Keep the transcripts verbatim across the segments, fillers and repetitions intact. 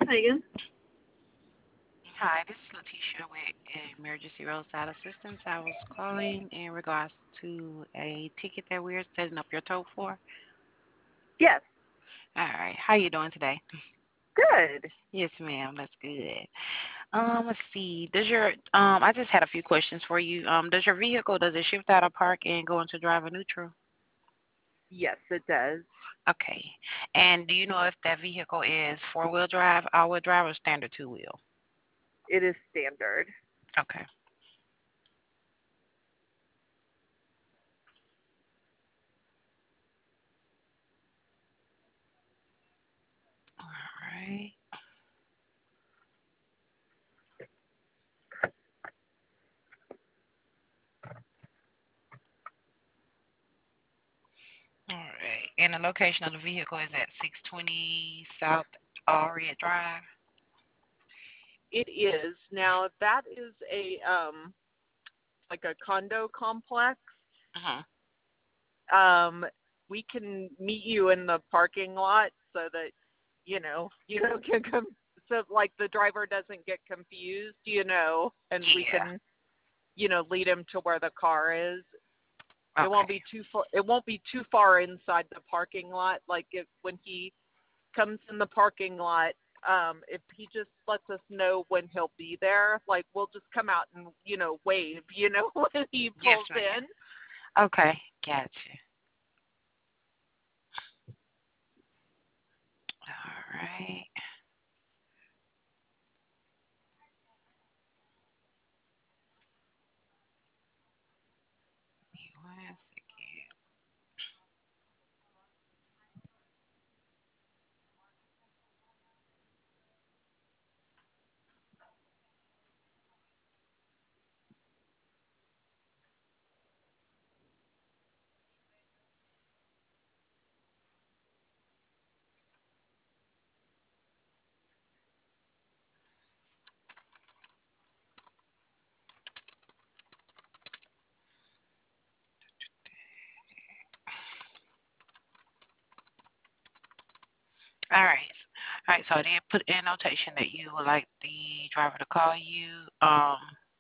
Megan. Hi, this is Letitia with Emergency Roadside Assistance. I was calling in regards to a ticket that we're setting up your tow for. Yes. All right, how you doing today? Good. Yes, ma'am. That's good. Um, let's see. Does your um? I just had a few questions for you. Um, does your vehicle does it shift out of park and go into driver neutral? Yes, it does. Okay. And do you know if that vehicle is four wheel drive, all wheel drive, or standard two wheel? It is standard. Okay. All right. All right. And the location of the vehicle is at six twenty South Ariat Drive. It is. Now that is a um like a condo complex. Uh-huh. Um we can meet you in the parking lot so that you know, you don't get com- so like the driver doesn't get confused, you know, and we Yeah. can, you know, lead him to where the car is. It won't Okay. be too far it won't be too far inside the parking lot like if when he comes in the parking lot, um, if he just lets us know when he'll be there, like we'll just come out and, you know, wave, you know, when he pulls Yes, ma'am. in. Okay. Gotcha. All right. Give me one second. All right. All right. So I did put in notation that you would like the driver to call you. Um,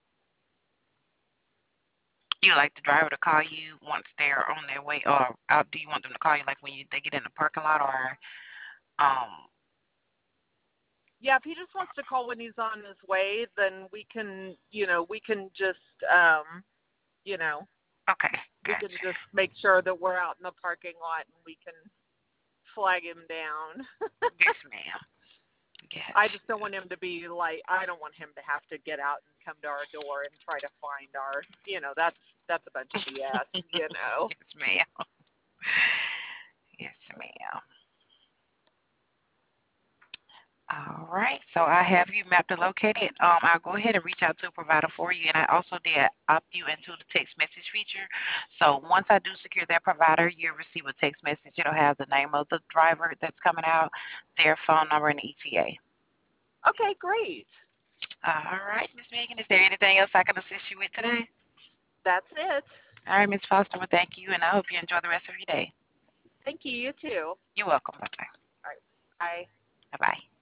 you would like the driver to call you once they're on their way, or uh, do you want them to call you like when you they get in the parking lot, or um? Yeah, if he just wants to call when he's on his way, then we can, you know, we can just, um, you know, Okay. we can Gotcha. just make sure that we're out in the parking lot and we can flag him down. Yes, ma'am. I Gotcha. just don't want him to be like, I don't want him to have to get out and come to our door and try to find our, you know, that's that's a bunch of B S, you know. Yes, ma'am. Yes, ma'am. All right. So I have you mapped and located. Um, I'll go ahead and reach out to a provider for you, and I also did opt you into the text message feature. So once I do secure that provider, you'll receive a text message. It'll have the name of the driver that's coming out, their phone number, and the E T A. Okay, great. All right, Miss Megan. Is there anything else I can assist you with today? That's it. All right, Miss Foster. Well, thank you, and I hope you enjoy the rest of your day. Thank you. You too. You're welcome. Bye bye. All right. Bye. Bye bye.